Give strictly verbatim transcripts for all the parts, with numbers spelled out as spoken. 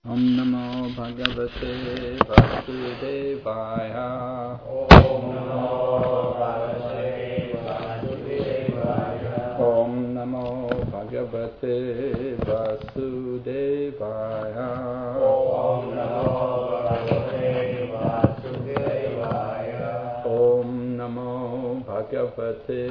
Om Namo Bhagavate Vasudevaya. Om Namo Bhagavate Vasudevaya. Om Namo Bhagavate Vasudevaya. Om Namo Bhagavate Vasudevaya. Om Namo Bhagavate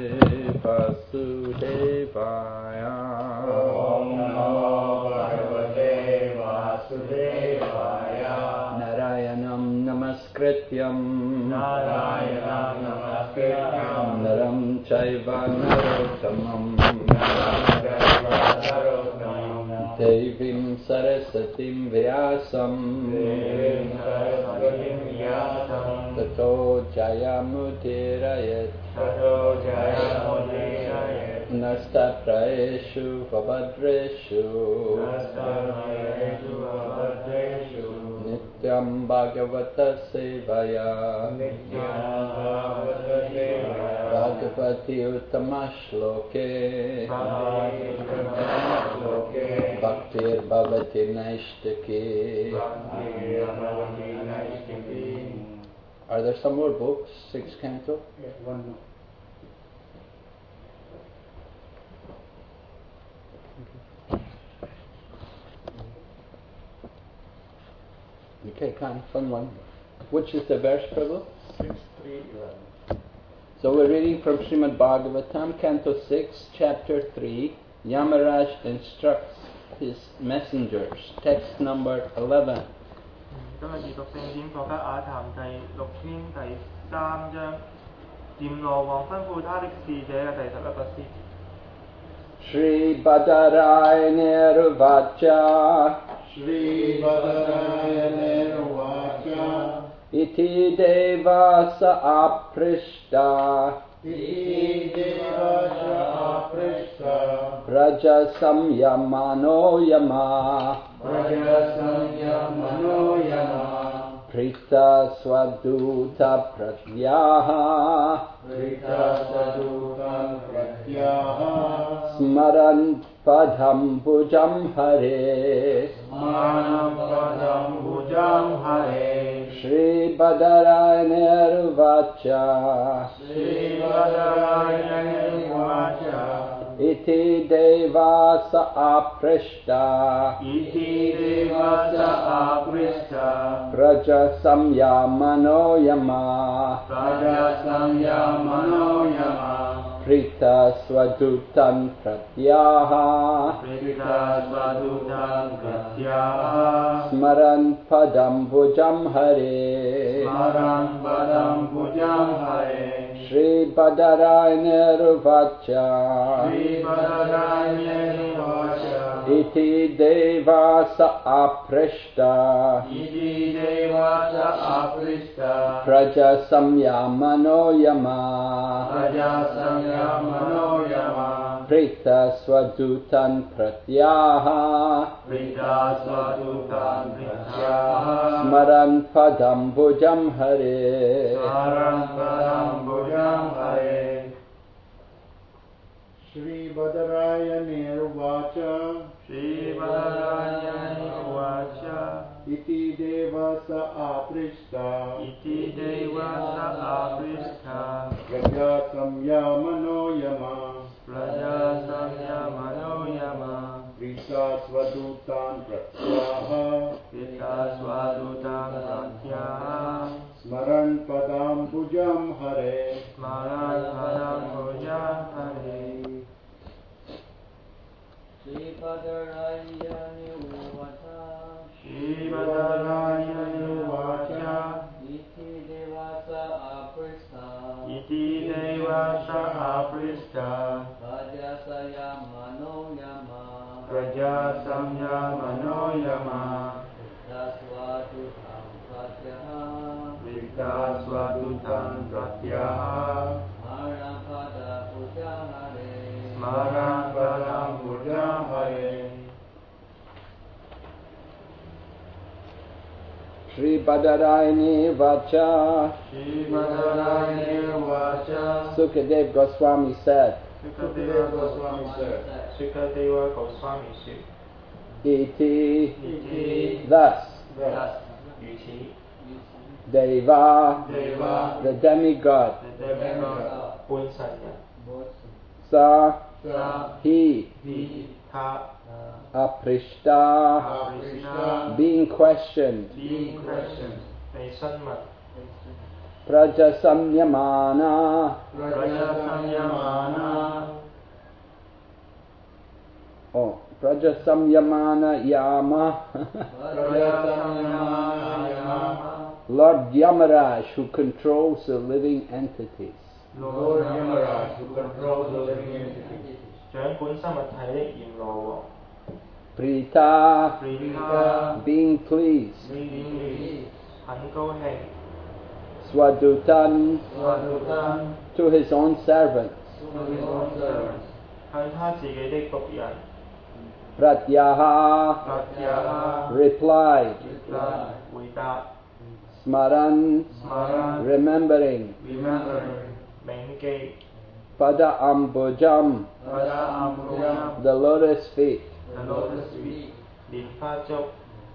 Vasudevaya. Om Namo Bhagavate Vasudevaya. Narayanam Namaskrityam Narayanam Namaskrityam Naram Chaiva Narottamam Devim Sarasatim Vyasam Tato Jayamudirayat Nastapraeshu Vabhadreshu Nityam Bhagavata Sevaya Bhagavati Uttamashloke Bhaktir Bhavati Naishtaki. Are there some more books? Six canto? Yeah, one more. Okay, kind of fun one. Which is the verse, Prabhu? Six, three, eleven. So we're reading from Srimad Bhagavatam, Canto six, Chapter three. Yamaraj instructs his messengers. Text number eleven. Đó là gì đọc xem diễn có các ở thảm thầy lục thiên thầy Sam chương Diệm ngộ vọng phân phu tha đích sĩ chế là thầy thật là bác sĩ Shri Badarai Nirvacha Shri Bhadaraya Nirvacha Iti Devasa Aprishta Iti Devasya Aprishta Raja Samyamano Yama Praja Samyamano Yama Prita Swaduta Pratyaha Rita Sadutam Pratyaha Smaran Padam Bhujam Hare Manam Padam Bhujam Hare Shri Badarai Nirvacha Shri Bhadaraya Nirvacha Iti Devasa Aprishta Iti Devasya Aprishta Praja Samyamano Yama Praja Samyamano Yama Prita Swadutan Pratyaha Prita Swadutam Pratyaha Smaran Padam Bhujam Hare Smaran Padam Bhujam Hare Shri Badarai Nirvacha Shri Bhadaraya Nirvacha Iti Devasa Aprishta Iti Devasya Aprishta Praja Samyamano Yama Praja Samyamano Yama Prita Swadutan Pratyaha Prita Swadutam Pratyaha Smaran Padam Bhujam Hare Smaran Padam Bhujam Hare Shri Bhadaraya Nirvacha Shri Bhadaraya Nirvacha Iti Devasa Aprishta Iti Devasa Aprishta Praja Samyamano Yama Praja Samyamano Yama Prita Swadutam Pratyaha Pita Swadutam Pratyaha Smaran Padam Bhujam Hare Smaran Padam Bhujam Hare Shri Bhadaraya Nirvacha Shri Bhadaraya Nirvacha Iti Devasa Aprishta Iti Devasa Aprishta Raja Samyamano Yama Praja Samyamano Yama Daswadutam Pratyaha Prita Swadutam Pratyaha Marapada Puja Hare Smaran Padam Bhujam Hare Shri Badarai Nirvacha Shri Bhadaraya Nirvacha Sukadev Goswami said Sukadeva Goswami said Sukadeva Goswami said iti. Iti. Thus, Thus. 如此 Deva, Deva. the demigod, Demigod. 半神人 sa, Sa. he, 他 他 aprishta, Aprishta. being questioned, being questioned 被詢問 prajasamyamana, Prajasamyamana. oh, prajasamyamana yama, Prajasamyamana Yama. Lord Yamaraj, who controls the living entities. Lord Yamaraj, who controls the living entities. 掌管生物體的閻羅王 Prita, Prita. being pleased. 很高興 Swadutan, Swadutan. to his own servants. 向他自己的僕人 Pratyaha, Pratyaha. replied. 回答 Smaran, Smaran. remembering. Remembering. 銘記 Pada ambujam, Padāṁbujam. the lotus feet. The lotus feet. 蓮花足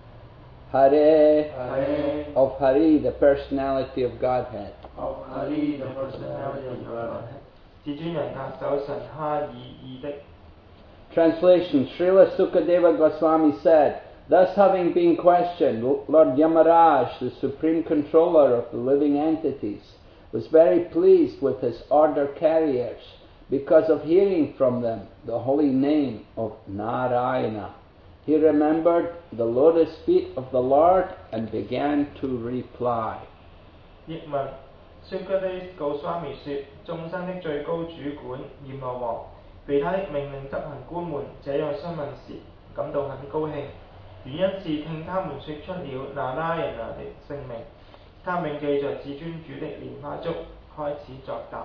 Hare, Hare. of Hari, the personality of Godhead. Of Hari, the personality of God. 至尊人格守神哈爾義的 Translation: Srila Sukadeva Goswami said, thus having been questioned, Lord Yamaraj, the supreme controller of the living entities, was very pleased with his order carriers because of hearing from them the holy name of Narayana. He remembered the lotus feet of the Lord and began to reply. 譯文 Sukadeva Goswami 說：眾生的最高主管閻羅王被他的命令執行官們這樣詢問時，感到很高興，原因是聽他們說出了那拉人拿的姓名。他銘記着至尊主的蓮花足，開始作答。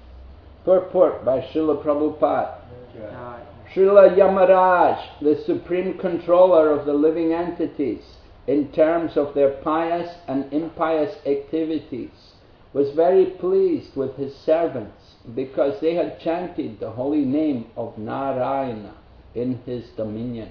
Purport by Srila Prabhupada. 就係 Srila Yamaraj, the supreme controller of the living entities, in terms of their pious and impious activities, was very pleased with his servants because they had chanted the holy name of Narayana in his dominion.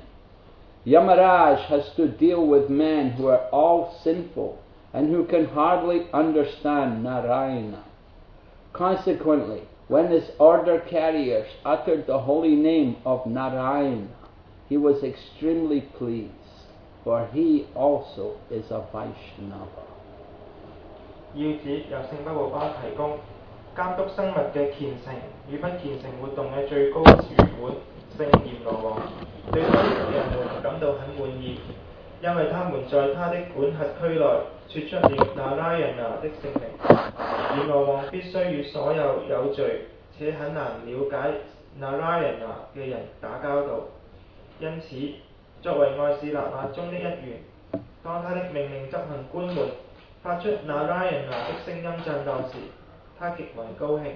Yamaraj has to deal with men who are all sinful and who can hardly understand Narayana. Consequently, when his order carriers uttered the holy name of Narayana, he was extremely pleased, for he also is a Vaishnava. 要旨由聖巴巴巴提供監督生物嘅虔誠與不虔誠活動嘅最高主管聖閻羅王，對他的僕人們感到很滿意，因為他們在他的管轄區內說出了那拉人拿的姓名。閻羅王必須與所有有罪且很難了解那拉人拿嘅人打交道，因此作為愛士納那中的一員，當他的命令執行官們發出那拉人拿的聲音震盪時，他極為高興。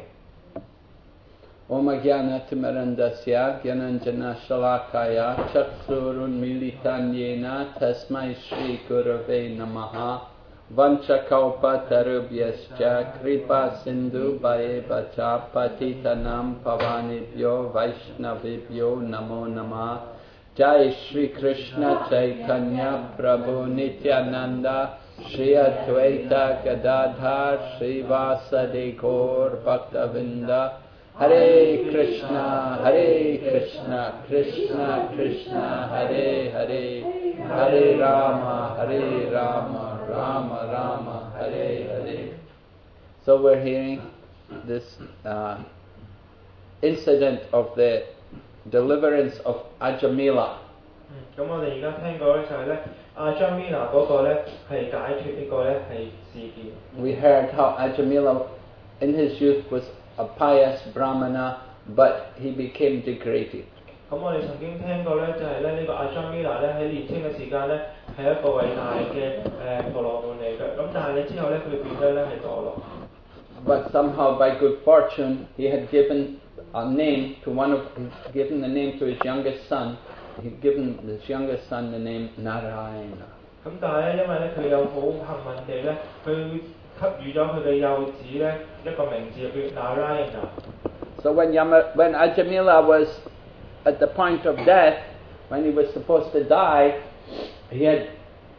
Om Jnana-timirandasya Jnanjana Shalakaya Chaksurunmilitan Yena Tasmai Shri Gurave Namaha Vanchakalpa Tarubhyascha Kripa Sindhu Bhaeva Cha Patitanam Pavanibhyo Vaishnavibhyo Namo Namah. Jai Shri Krishna Chaitanya Prabhu Nityananda Shri Advaita Gadadhar Shri Vasadi Gaur Bhaktavinda. Hare Krishna, Hare Krishna, Krishna Krishna, Hare Hare, Hare Rama, Hare Rama, Rama Rama, Hare Hare. So we're hearing this uh, incident of the deliverance of Ajamila. 咁我哋而家聽過咧就係咧阿張米娜嗰個咧係解決呢個咧係事件。 We heard how Ajamila in his youth was a pious Brahmana, but he became degraded. 咁我哋曾經聽過咧，就係咧呢個阿張米娜咧喺年青嘅時間咧係一個偉大嘅誒婆羅門嚟嘅，咁但係咧之後咧佢變得咧係墮落。 But somehow by good fortune he had given a name to one of, given the name to his youngest son. He'd given his youngest son the name Narayana. 咁但係咧因為咧佢有好幸運地咧，佢給予咗佢嘅幼子咧一個名字叫 Narayana。 So when Yama, when Ajamila was at the point of death, when he was supposed to die, he had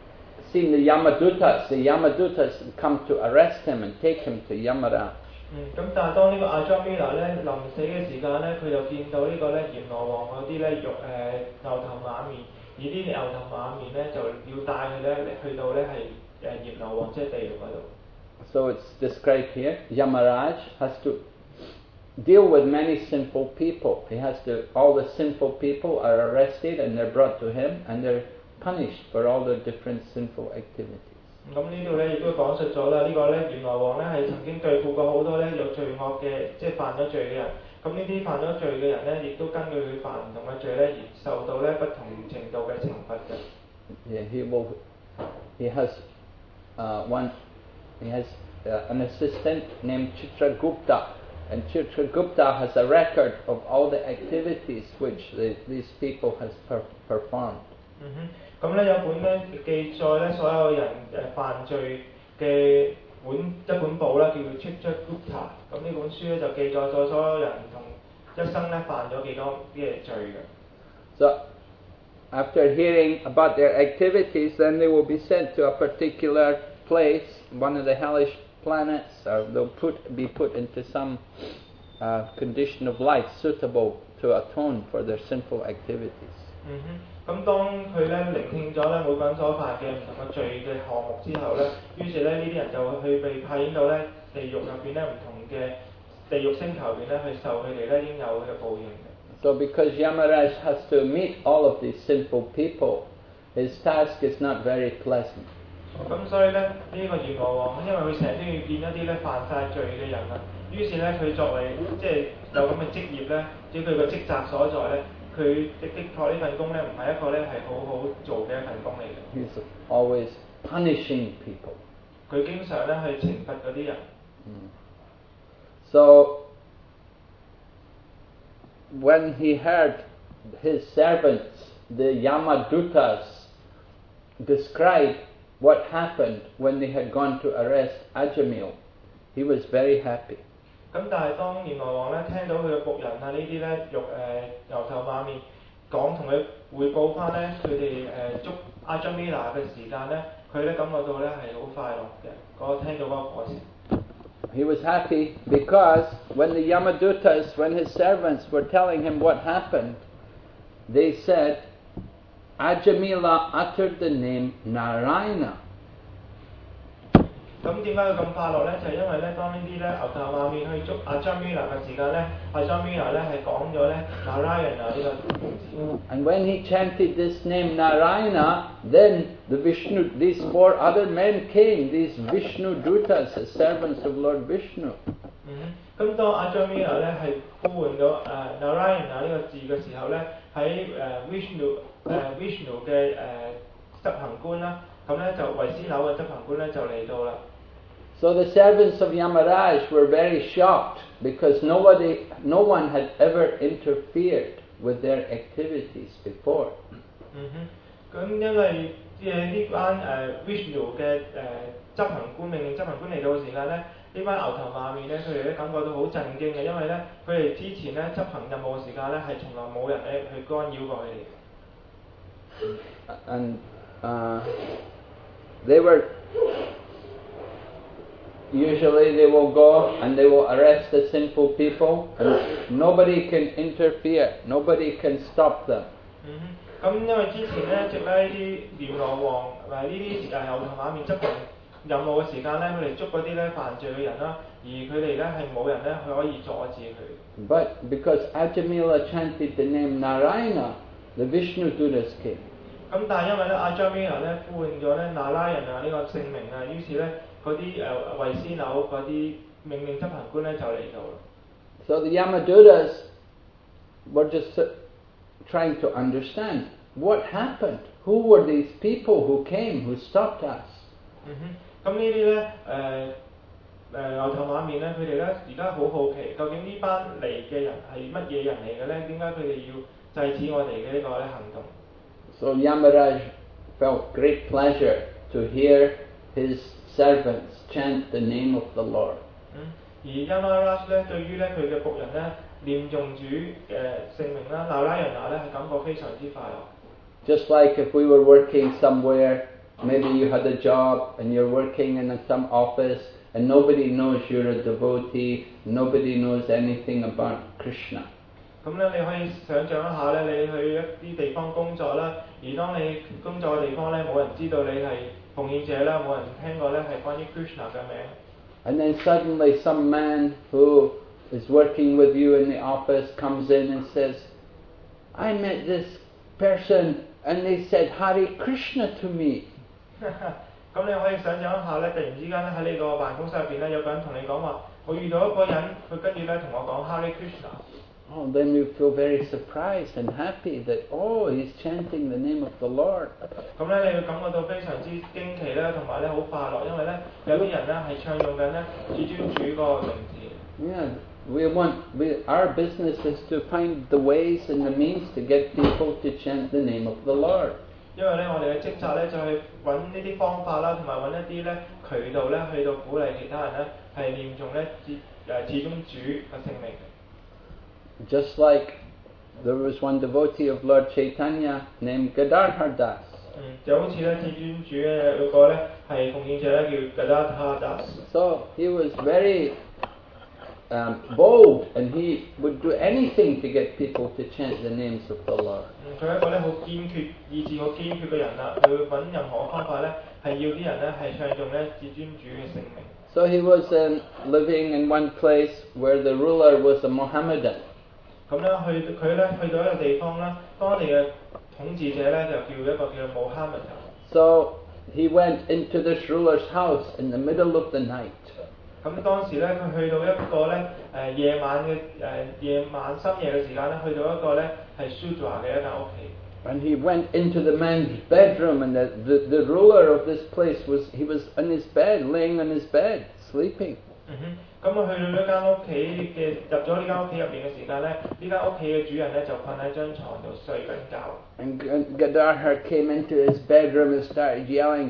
seen the Yamadutas. The Yamadutas had come to arrest him and take him to Yamaraj. 嗯，咁但係當呢個阿張米娜咧臨死嘅時間咧，佢就見到呢個咧閻羅王嗰啲咧肉誒牛頭馬面，而啲牛頭馬面咧就要帶佢咧去到咧係誒閻羅王即係地獄嗰度。 So it's described here. Yamaraj has to deal with many sinful people. He has to. All the sinful people are arrested and they're brought to him and they're punished for all their different sinful activities. 咁呢度咧亦都講述咗啦，呢個咧閻羅王咧係曾經對付過好多咧有罪惡嘅，即係犯咗罪嘅人。咁呢啲犯咗罪嘅人咧，亦都根據佢犯唔同嘅罪咧，而受到咧不同程度嘅懲罰嘅。 Yeah, he will. He has uh, one. He has uh, an assistant named Chitragupta, and Chitragupta has a record of all the activities which the, these people has per, performed. 嗯哼。咁咧有本咧記載咧所有人誒犯罪嘅本一本簿啦，叫做 Chitragupta。咁呢本書咧就記載咗所有人同一生咧犯咗幾多啲嘅罪嘅。 So, after hearing about their activities, then they will be sent to a particular place, one of the hellish planets, or they'll put be put into some uh, condition of life suitable to atone for their sinful activities. 嗯哼。咁當佢咧聆聽咗咧每個人所犯嘅唔同嘅罪嘅項目之後咧，於是咧呢啲人就去被派遣到咧地獄入邊咧唔同嘅地獄星球入邊咧去受佢哋咧應有嘅報應嘅。 So because Yamaraj has to meet all of these sinful people, his task is not very pleasant. 咁所以咧呢、這個閻羅王，因為佢成日都要見一啲咧犯晒罪嘅人啊，於是咧佢作為即係有咁嘅職業咧，即係佢個職責所在咧。佢的的確呢份工咧，唔係一個咧係好好做嘅一份工嚟嘅。 He's always punishing people. 佢經常咧去懲罰嗰啲人。 Mm. So when he heard his servants, the Yamadutas, describe what happened when they had gone to arrest Ajamil, he was very happy. 咁但係當閻羅王咧聽到佢嘅僕人啊呢啲咧肉誒、呃、牛頭馬面講同佢匯報翻咧佢哋誒捉阿張米娜嘅時間咧，佢咧感覺到咧係好快樂嘅，嗰聽到嗰個過程。 He was happy because when the Yamadutas, when his servants were telling him what happened, they said, Ajamila uttered the name Narayana. 咁點解佢咁快樂咧？就係、是、因為咧，當呢啲咧牛頭馬面去捉阿張米娜嘅時間咧，阿張米娜咧係講咗咧 Narayana 呢個名字。 And when he chanted this name Narayana, then the Vishnu, these four other men came, these Vishnu Dutas, the servants of Lord Vishnu. 嗯，咁當阿張米娜咧係呼喚到誒 Narayana 呢個字嘅時候咧，喺誒 Vishnu 誒 Vishnu 嘅誒執行官啦，咁咧就維斯樓嘅執行官咧就嚟到啦。 So the servants of Yamaraj were very shocked because nobody, no one had ever interfered with their activities before. 嗯哼，咁因為即係呢班誒 Vishnu 嘅誒執行官命令執行官嚟到嘅時間咧，呢班牛頭馬面咧，佢哋咧感覺到好震驚嘅，因為咧佢哋之前咧執行任務嘅時間咧係從來冇人咧去干擾過佢哋。 And uh, they were usually they will go and they will arrest the sinful people and nobody can interfere, nobody can stop them. 嗯哼，咁因為之前咧，直咧呢啲閻羅王或呢啲誒牛頭馬面執行任務嘅時間咧，佢哋捉嗰啲咧犯罪嘅人啦，而佢哋咧係冇人咧可以阻止佢。 But because Ajamila chanted the name Narayana, the Vishnu Dutas came. 咁但係因為咧阿張米娜咧呼喚咗咧那拉人啊呢個姓名啊，於是咧嗰啲誒維斯樓嗰啲命令執行官咧就嚟到啦。 So the Yamadutas were just trying to understand what happened. Who were these people who came, who stopped us? 嗯哼，咁呢啲咧誒誒牛頭馬面咧，佢哋咧而家好好奇，究竟呢班嚟嘅人係乜嘢人嚟嘅咧？點解佢哋要制止我哋嘅呢個咧行動？ So Yamaraj felt great pleasure to hear his servants chant the name of the Lord. 嗯，而 Yamaraj 咧對於咧佢嘅僕人咧念誦主嘅姓名啦，那拉人娜咧係感覺非常之快樂。 Just like if we were working somewhere, maybe you had a job and you're working in some office and nobody knows you're a devotee, nobody knows anything about Krishna. 咁咧，你可以想像一下咧，你去一啲地方工作啦，而當你工作嘅地方咧，冇人知道你係奉獻者啦，冇人聽過咧係關於 Krishna 嘅名。 And then suddenly some man who is working with you in the office comes in and says, I met this person and they said Hare Krishna to me. 咁你可以想像一下咧，突然之間咧喺你個辦公室入邊咧，有個人同你講話，我遇到一個人，佢跟住咧同我講 Hare Krishna。 Oh, then you feel very surprised and happy that, oh, he's chanting the name of the Lord. 咁咧，你會感覺到非常之驚奇啦，同埋咧好快樂，因為咧有啲人咧係唱用緊咧至尊主個名字。 Yeah, we want, we, our business is to find the ways and the means to get people to chant the name of the Lord. 因為咧，我哋嘅職責咧就係揾呢啲方法啦，同埋揾一啲咧渠道咧，去到鼓勵其他人咧係念誦咧至誒至尊主嘅聖名。 Just like there was one devotee of Lord Chaitanya named Gadadhar Das. 嗯，就好似咧至尊主嘅嗰個咧係奉獻者咧叫 Gadadhar Das。 So he was very um, bold, and he would do anything to get people to chant the names of the Lord. 嗯，佢係一個咧好堅決、意志好堅決嘅人啦，佢會揾任何方法咧係要啲人咧係唱誦咧至尊主嘅聖名。 So he was um, living in one place where the ruler was a Mohammedan. 咁咧去佢咧去到一個地方啦，當地嘅統治者咧就叫一個叫穆罕默德。 So he went into this ruler's house in the middle of the night. 咁當時咧，佢去到一個咧誒夜晚嘅誒夜晚深夜嘅時間咧，去到一個咧係 Sudra 嘅一間屋企。 And he went into the man's bedroom, and the, the, the ruler of this place was, he was in his bed, laying on his bed, sleeping. 嗯哼，咁啊去到呢間屋企嘅入咗呢間屋企入邊嘅時間咧，呢間屋企嘅主人咧就瞓喺張床度睡緊覺。 And Gadadhar came into his bedroom and started yelling,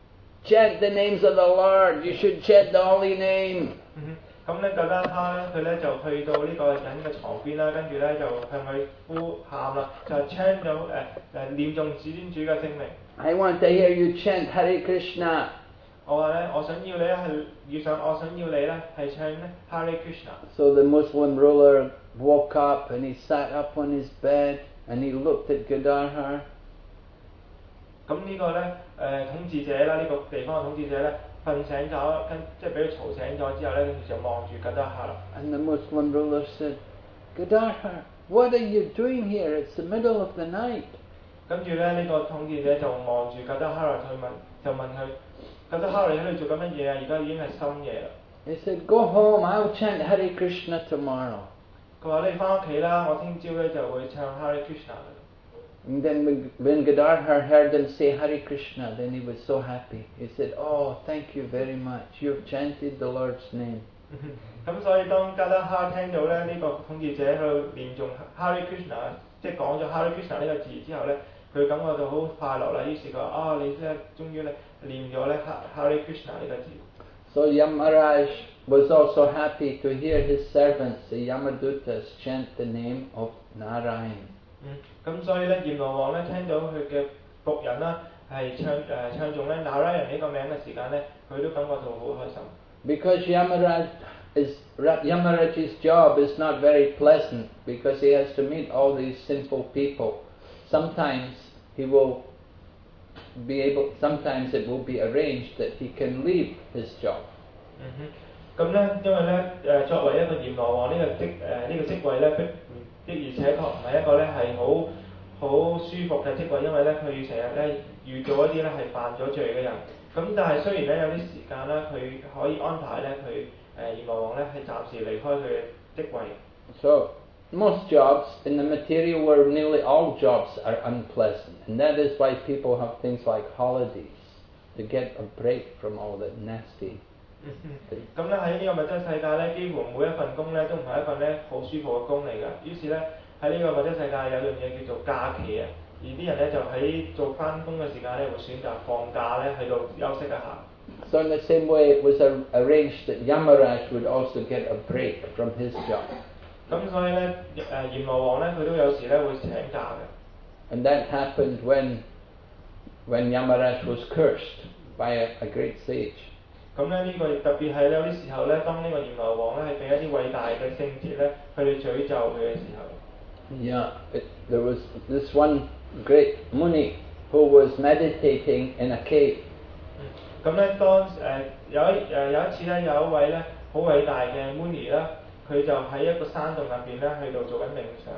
chant the names of the Lord, you should chant the holy name. 嗯哼，咁咧格丹哈咧，佢咧就去到呢個人嘅床邊啦，跟住咧就向佢呼喊啦，就 chant 咗誒誒念誦至尊主嘅聖名。 I want to hear you chant Hare Krishna. 我話咧，我想要你咧係遇上，我想要你咧係唱咧 Hare Krishna。 So the Muslim ruler woke up and he sat up on his bed and he looked at Gadadhar. 咁呢個咧誒統治者啦，呢、這個地方嘅統治者咧瞓醒咗，跟即係俾佢嘈醒咗之後咧，跟住就望住格德哈啦。 And the Muslim ruler said, Gadadhar, what are you doing here? It's the middle of the night. 跟住咧呢、這個統治者就望住格德哈啦，去問就問佢。格德哈，你喺度做緊乜嘢啊？而家已經係深夜啦。 He said, go home, I'll chant Hare Krishna tomorrow. 佢話你翻屋企啦，我聽朝咧就會唱 Hare Krishna。 And then when Gadadhar heard them say Hare Krishna, then he was so happy. He said, oh, thank you very much. You've chanted the Lord's name. 咁所以當格德哈聽到咧呢、這個統治者喺度念誦 Hare Krishna， 即係講咗 Hare Krishna 呢個字之後咧，佢感覺到好快樂啦。於是佢話：啊，你咧終於咧念咗咧 Hare Krishna 呢個字。 So Yamaraj was also happy to hear his servants, the Yamadutas, chant the name of Narayan. 嗯，咁所以咧，閻羅王咧聽到佢嘅僕人啦係唱誒、呃、唱誦咧 Narayan 呢個名嘅時間咧，佢都感覺到好開心。 Because Yamaraj is, Yamaraj's job is not very pleasant because he has to meet all these sinful people. Sometimes he will be able, sometimes it will be arranged that he can leave his job. 嗯哼，咁咧，因為咧誒作為一個閻羅王呢個職誒呢個職位咧，的的而且確唔係一個咧係好好舒服嘅職位，因為咧佢成日咧遇到一啲咧係犯咗罪嘅人。咁但係雖然咧有啲時間咧，佢可以安排咧佢誒閻羅王咧係暫時離開佢嘅職位。 So most jobs in the material world, nearly all jobs are unpleasant, and that is why people have things like holidays to get a break from all the nasty. 咁咧喺呢個物質世界咧，幾乎每一份工咧都唔係一份咧好舒服嘅工嚟㗎。於是咧喺呢個物質世界有樣嘢叫做假期啊，而啲人咧就喺做翻工嘅時間咧會選擇放假咧喺度休息一下。 So in the same way, it was a, arranged that Yamaraj would also get a break from his job. 咁所以咧誒閻羅王咧佢都有時咧會請假嘅。 And that happened when when Yamaraj was cursed by a, a great sage. 咁咧呢個特別係有啲時候咧，當呢個閻羅王咧係俾一啲偉大嘅聖節咧，佢哋詛咒佢嘅時候。 Yeah, it, there was this one great Muni who was meditating in a cave. 咁咧當誒、呃、有一誒有一次咧，有一位咧好偉大嘅 Muni 啦，佢就喺一個山洞入邊咧，喺度做緊冥想。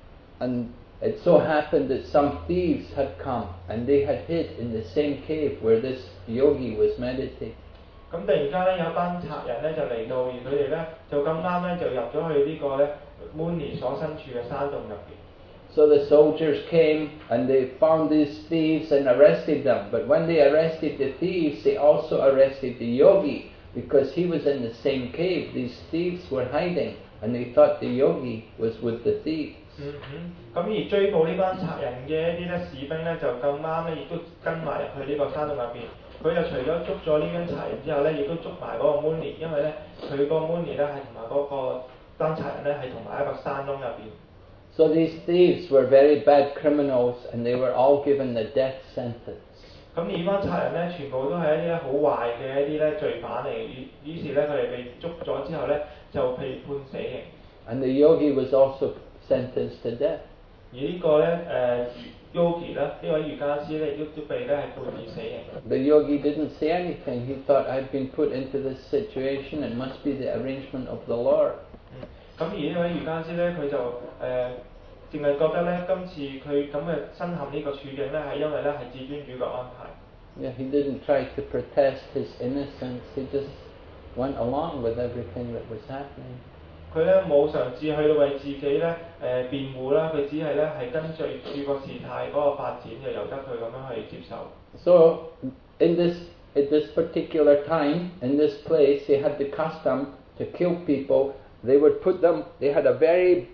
And it so happened that some thieves had come and they had hid in the same cave where this yogi was meditating. 咁突然間咧，有一班賊人咧就嚟到，而佢哋咧就咁啱咧就入咗去呢個咧 Muni 所身處嘅山洞入邊。 So the soldiers came and they found these thieves and arrested them. But when they arrested the thieves, they also arrested the yogi because he was in the same cave. These thieves were hiding and they thought the yogi was with the thieves. 嗯哼，咁而追捕呢班賊人嘅一啲咧士兵咧就咁啱咧，亦都跟埋入去呢個山洞入邊。佢就除咗捉咗呢班賊人之後咧，亦都捉埋嗰個 Muni， 因為咧佢個 Muni 咧係同埋嗰個班賊人咧係同埋一個山窿入邊。 So these thieves were very bad criminals and they were all given the death sentence. 咁呢班賊人咧全部都係一啲咧好壞嘅一啲咧罪犯嚟，於於是咧佢哋被捉咗之後咧就被判死刑。 And the yogi was also sentenced to death. 而呢個咧誒 Yogi 咧呢位瑜伽師咧亦都被咧係判以死刑。 The yogi didn't say anything. He thought, I've been put into this situation. It must be the arrangement of the Lord. 嗯，咁而呢位瑜伽師咧佢就誒淨係覺得咧今次佢咁嘅身陷呢個處境咧係因為咧係至尊主嘅安排。 Yeah, he didn't try to protest his innocence. He just went along with everything that was happening. 佢咧冇嘗試去到為自己咧誒辯護啦，佢只係咧係跟隨住個事態嗰個發展，就由得佢咁樣去接受。 So, in this at this particular time, in this place, they had the custom to kill people. They would put them. They had a very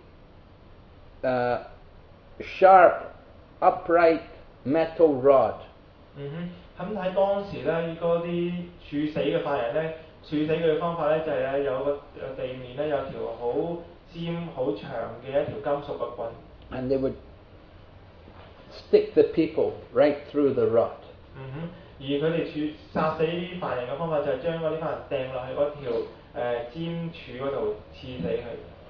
uh, sharp, upright metal rod. 嗯哼，咁喺當時咧，嗰啲處死嘅犯人咧，處死佢嘅方法咧就係咧有個地面咧有條好尖好長嘅一條金屬嘅棍。 And they would stick the people right through the rod. 嗯哼，而佢哋處殺死呢啲犯人嘅方法就係將嗰啲犯人掟落去嗰條誒、呃、尖柱嗰度刺死佢。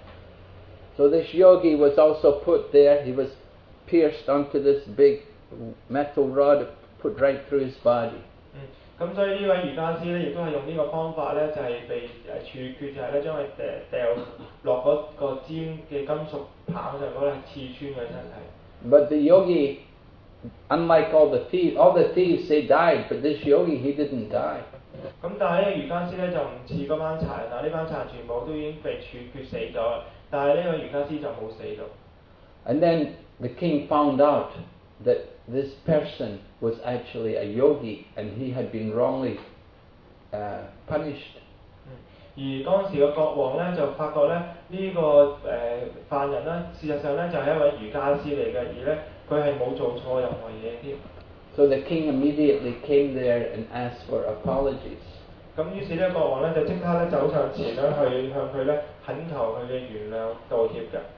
So this yogi was also put there. He was pierced onto this big metal rod, put right through his body. 嗯，咁所以呢位瑜伽師咧，亦都係用呢個方法咧，就係、是、被誒處決，就係咧將佢掉掉落嗰個尖嘅金屬棒上嗰度，係刺穿佢身體。 But the yogi, unlike all the thieves, all the thieves they died, but this yogi he didn't die. 咁但係呢個瑜伽師咧就唔似嗰班賊人啦，呢班賊人全部都已經被處決死咗，但係呢個瑜伽師就冇死到。 And then the king found out that this person was actually a yogi and he had been wrongly uh, punished. 而當時嘅國王咧就發覺咧呢、這個誒、呃、犯人咧，事實上咧就係、是、一位瑜伽師嚟嘅，而咧佢係冇做錯任何嘢添。 So the king immediately came there and asked for apologies. 咁於是呢國王咧就即刻咧走上前咧去向佢咧懇求佢嘅原諒道歉嘅。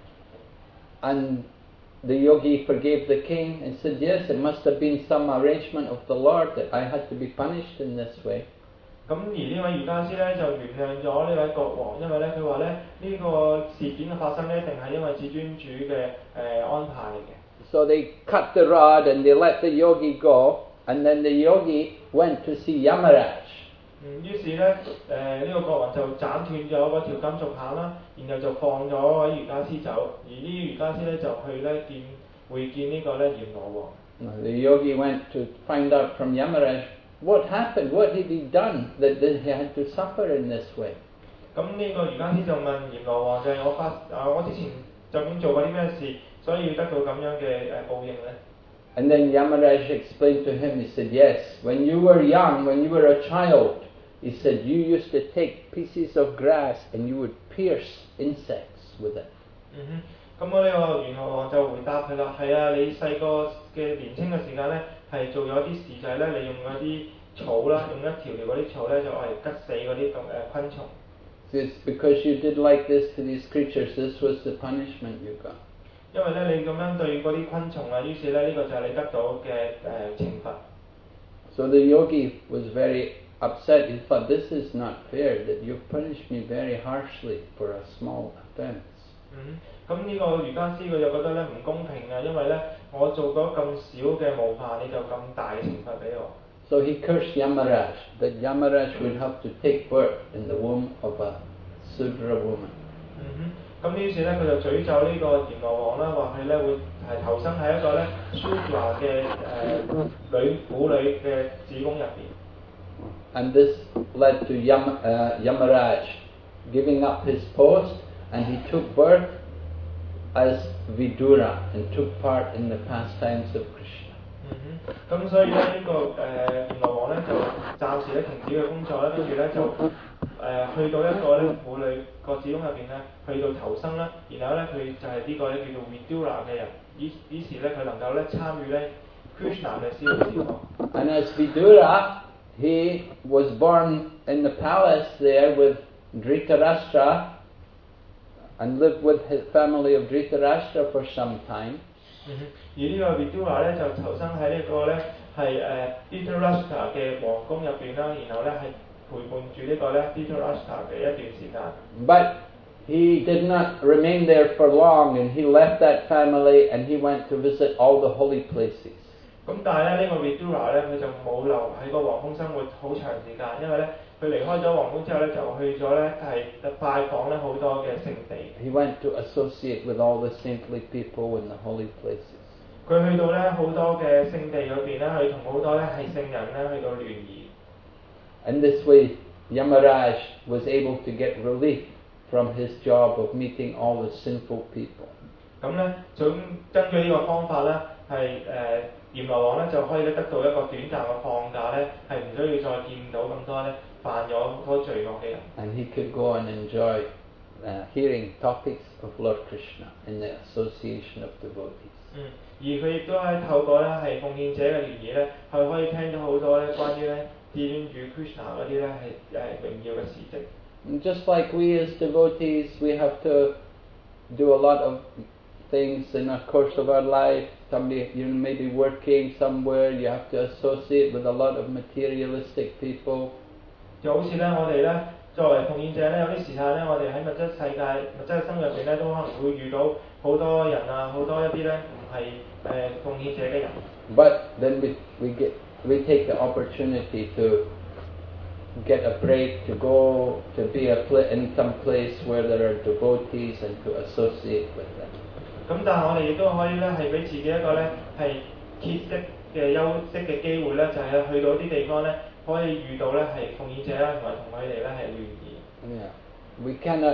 And the yogi forgave the king and said, yes, it must have been some arrangement of the Lord that I had to be punished in this way. 咁而呢位瑜伽師咧就原諒咗呢位國王，因為咧佢話咧呢、這個事件嘅發生咧一定係因為至尊主嘅誒、呃、安排嚟嘅。 So they cut the rod and they let the yogi go, and then the yogi went to see Yamaraj. 嗯，於是咧誒呢、這個國王就斬斷咗嗰條金屬棒啦，然後就放咗位瑜伽師走，而呢啲瑜伽師咧就去咧見會見呢個咧閻羅王。 The yogi went to find out from Yamaraj what happened, what had he done that he had to suffer in this way. 咁呢個瑜伽師就問閻羅王就係我發啊我之前究竟做過啲咩事，所以要得到咁樣嘅誒報應咧？ And then Yamaraj explained to him, he said, yes, when you were young, when you were a child, he said, you used to take pieces of grass and you would pierce insects with it. 嗯哼，咁我呢個閻羅王就回答佢啦，係啊，你細個嘅年青嘅時間咧，係做咗啲事就係咧，你用嗰啲草啦，用一條條嗰啲草咧，就嚟吉死嗰啲咁誒昆蟲。 It's because you did like this to these creatures, this was the punishment you got. 因為咧你咁樣對嗰啲昆蟲啊，於是咧呢、這個就係你得到嘅誒、呃、懲罰。 So the yogi was very upset. He thought, this is not fair, that you've punished me very harshly for a small offence. 嗯，咁呢個瑜伽師佢就覺得咧唔公平啊，因為咧我做咗咁少嘅冒犯，你就咁大嘅懲罰俾我。 So he cursed Yamaraj, that Yamaraj would have to take birth in the womb of a Sudra woman. 嗯哼，咁於是咧佢就詛咒呢個閻羅王啦，話佢咧會係投生喺一個咧 Sudra 嘅誒女婦女嘅子宮入邊。 And this led to Yam, uh, Yamaraj giving up his post, and he took birth as Vidura and took part in the pastimes of Krishna. 嗯哼，咁所以咧呢、這個誒閻羅王咧就暫時咧停止佢工作啦，跟住咧就誒、呃、去到一個咧婦女個子宮入邊咧，去到投生啦，然後咧佢就係呢個咧叫做 Vidura 嘅人，於於是咧佢能夠咧參與咧 Krishna 嘅逍遙節目。 And as Vidura, he was born in the palace there with Dhritarashtra and lived with his family of Dhritarashtra for some time. 嗯哼，而呢個 Vidura 咧就投生喺呢個咧係誒 Dhritarashtra 嘅皇宮入邊啦，然後咧係陪伴住呢個咧 Dhritarashtra 嘅一段時間。 But he did not remain there for long, and he left that family and he went to visit all the holy places. 咁但係咧呢、這個 Vidura 咧佢就冇留喺個皇宮生活好長時間，因為咧佢離開咗皇宮之後咧就去咗咧係拜訪咧好多嘅聖地。 He went to associate with all the saintly people in the holy places. 佢去到咧好多嘅聖地裏邊咧，去同好多咧係聖人咧去到聯誼。 And this way, Yamaraj was able to get relief from his job of meeting all the sinful people. 咁咧，總根據呢個方法咧，係誒閻羅王咧就可以咧得到一個短暫嘅放假咧，係唔需要再見到咁多咧犯咗好多罪惡嘅人。 And he could go and enjoy uh, hearing topics of Lord Krishna in the association of devotees. 嗯，而佢亦都係透過咧係奉獻者嘅聯誼咧，係可以聽到好多咧關於咧至尊主 Krishna 嗰啲咧係誒榮耀嘅事蹟。 And just like we as devotees, we have to do a lot of things in the course of our life. Somebody, you may be working somewhere, you have to associate with a lot of materialistic people. 就好似咧，我哋咧作為奉獻者咧，有啲時間咧，我哋喺物質世界、物質嘅生活入邊咧，都可能會遇到好多人啊，好多一啲咧唔係誒奉獻者嘅人。 But then we we get we take the opportunity to get a break, to go to be a pla- in some place where there are devotees and to associate with them. 咁但係我哋亦都可以咧係俾自己一個咧係歇息嘅休息嘅機會咧，就係、是、去到啲地方咧，可以遇到咧係奉獻者啦，同埋同佢哋咧係聯誼。 Yeah. We cannot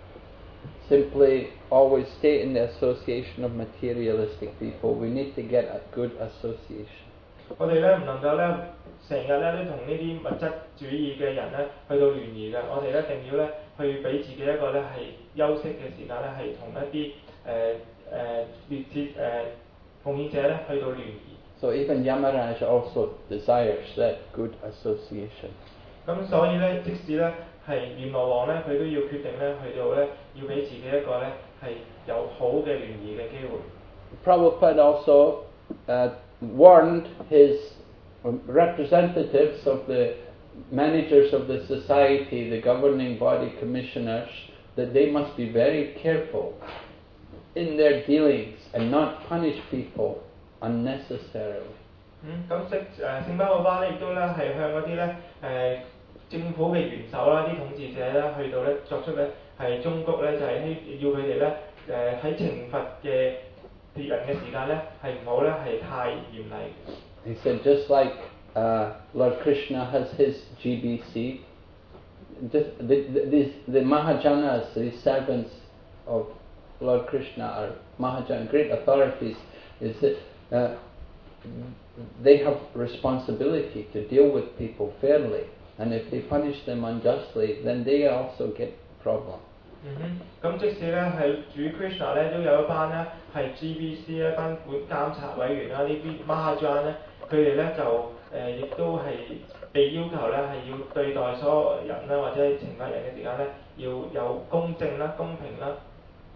simply always stay in the association of materialistic people. We need to get a good association. 我哋咧唔能夠咧成日咧都同呢啲物質主義嘅人咧去到聯誼嘅，我哋一定要咧去俾自己一個咧係休息嘅時間咧，係同一啲誒誒烈士誒奉獻者咧去到聯誼。 So even Yamaraj also desires that good association. 咁所以咧，即使咧係閻羅王咧，佢都要決定咧去到咧要俾自己一個咧係有好嘅聯誼嘅機會。 Prabhupada also uh, warned his representatives of the managers of the society, the governing body commissioners, that they must be very careful in their dealings and not punish people unnecessarily. 嗯，咁即誒聖巴奧巴咧，亦都咧係向嗰啲咧誒政府嘅元首啦、啲統治者咧，去到咧作出咧係忠告咧，就係、是、要佢哋咧誒喺懲罰嘅別人嘅時間咧，係唔好咧係太嚴厲。 He said, just like uh, Lord Krishna has his G B C, just the, the, these, the Mahajanas, the servants of Lord Krishna are Mahajan, great authorities, is that uh, they have responsibility to deal with people fairly, and if they punish them unjustly, then they also get problem. 嗯哼，咁即使咧係主 Krishna 咧都有一班咧係 G B C 一班管監察委員啦，呢啲 Mahajan 咧，佢哋咧就誒亦、呃、都係被要求咧係要對待所有人啦，或者懲罰人嘅時間咧要有公正啦、公平啦。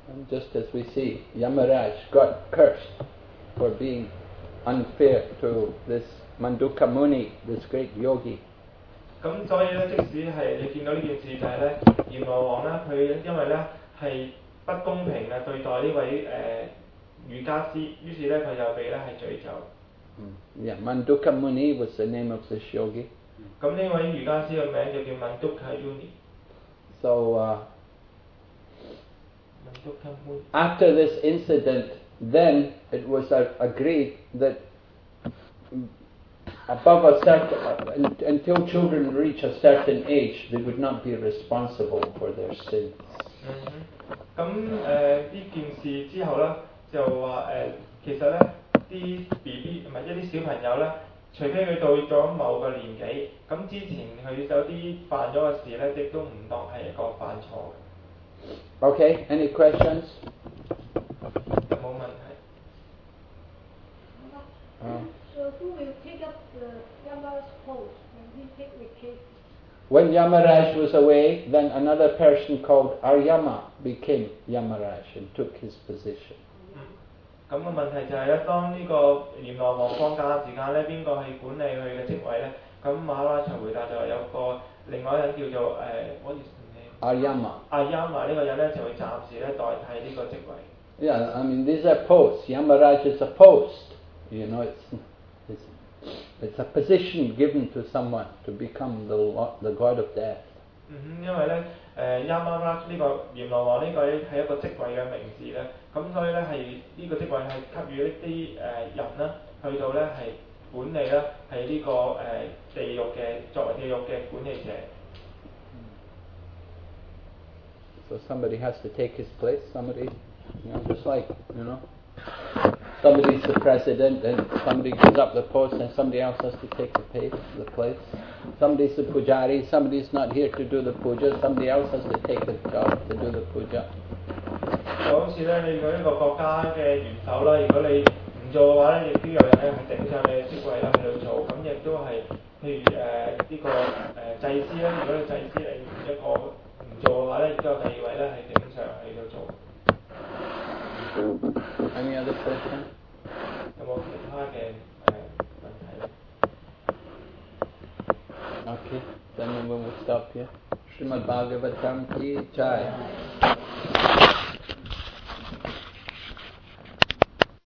And just as we see, Yamaraj got cursed for being unfair to this Mandukya Muni, this great yogi. 咁所以咧，即使係你見到呢件事就係咧，閻羅王咧，佢因為咧係不公平嘅對待呢位誒瑜伽師，於是咧佢就被咧係詛咒。 Yeah, Mandukya Muni was the name of this yogi. 咁呢位瑜伽師嘅名就叫 Mandukya Muni。 So uh, Mandukya Muni。 after this incident, then it was uh, agreed that above a certain, uh, until children reach a certain age, they would not be responsible for their sins. 嗯哼，咁誒呢件事之後咧，就話誒、呃、其實咧啲 B B 唔係一啲小朋友咧，除非佢到咗某個年紀，咁之前佢有啲犯咗嘅事咧，亦都唔當係一個犯錯嘅。 Okay, any questions? 有冇問題？ Uh, So who will take up the Yama's post when he take vacation? when Yamaraj was away, then another person called Aryama became Yamaraj and took his position. 嗯，咁個問題就係咧，當呢個閻羅王放假時間咧，邊個係管理佢嘅職位咧？咁馬哈拉隨回答就係有個另外一人叫做誒，我哋 Aryama. 阿亞瑪呢個人咧就會暫時咧代替呢個職位。 Yeah, I mean these are posts. Yamaraj is a post. You know, it's it's it's a position given to someone to become the lo- the god of death. 嗯哼，因為咧誒亞瑪拉呢個閻羅王呢個咧係一個職位嘅名字咧，咁所以咧係呢個職位係給予呢啲誒人啦，去到咧係管理啦，係呢、這個誒、呃、地獄嘅作為地獄嘅管理者。 So somebody has to take his place. Somebody, you know, just like you know, somebody's the president, and somebody gives up the post, and somebody else has to take the place. The place. Somebody's the pujari. Somebody's not here to do the puja. Somebody else has to take the job to do the puja. 就好似咧，你個呢個國家嘅元首啦，如果你唔做嘅話咧，亦都有人咧係頂上你嘅職位啦去到做，咁亦都係譬如誒呢、這個誒、呃、祭司啦，如果你祭司你一個唔做嘅話咧，亦都有第二位咧係頂上去到做。 Any other question? 有冇其他嘅誒問題咧？ Okay, then we will stop here. Srimad Bhagavatam ki jai.